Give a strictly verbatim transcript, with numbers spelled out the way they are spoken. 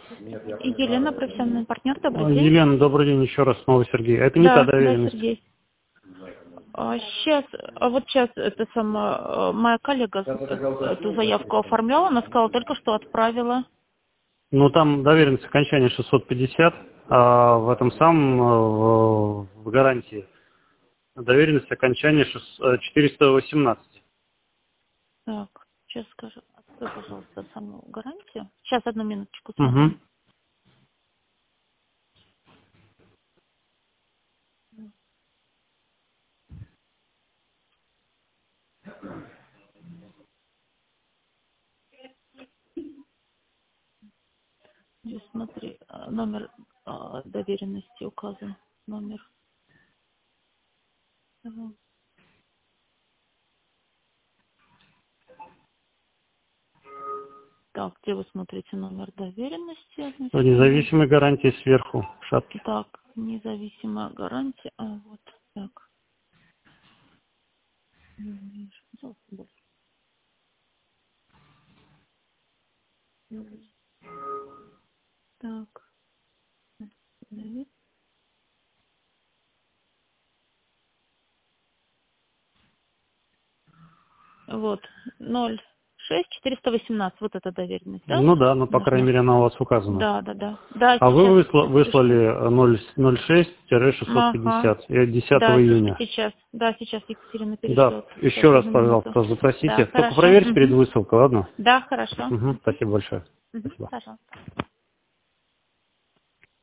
Елена, профессиональный партнер, добрый А, день. Елена, добрый день еще раз, снова Сергей. Это не Да, та да, доверенность. Сергей. А, сейчас, а вот сейчас это сама моя коллега эту заявку оформляла, она сказала, только что отправила. Ну, там доверенность окончания шестьсот пятьдесят, а в этом самом, в, в гарантии, доверенность окончания четыреста восемнадцать. Так, сейчас скажу. Открой, пожалуйста, саму гарантию. Сейчас, одну минуточку, Угу. смотрю. Здесь смотри, а, номер а, доверенности указан. Номер. Ага. Так, где вы смотрите номер доверенности? Одну В секунду. независимой гарантии сверху, в шапке. Так, независимая гарантия. А, вот, так. Не вижу. Пожалуйста, больше. Так. Давид. Вот, ноль шесть четыреста восемнадцать, вот эта доверенность, да? Ну да, ну, по крайней Нужно. мере, она у вас указана. Да, да, да. Да, А вы сейчас. высла- выслали ноль шесть шестьсот Ага. пятьдесят десятого Да, июня. сейчас. Да, сейчас Екатерина Да, перешлет. еще Сейчас, раз, одну минуту. пожалуйста, Да, запросите. Только хорошо. проверьте перед Мгм. высылкой, ладно? Да, хорошо. Угу, спасибо большое. Мгм. Спасибо. Пожалуйста.